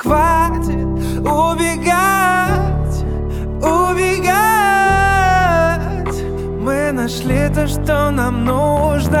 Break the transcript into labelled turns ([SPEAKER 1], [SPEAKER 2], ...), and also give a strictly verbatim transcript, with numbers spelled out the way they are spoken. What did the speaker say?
[SPEAKER 1] хватит убегать, убегать. Мы нашли то, что нам нужно.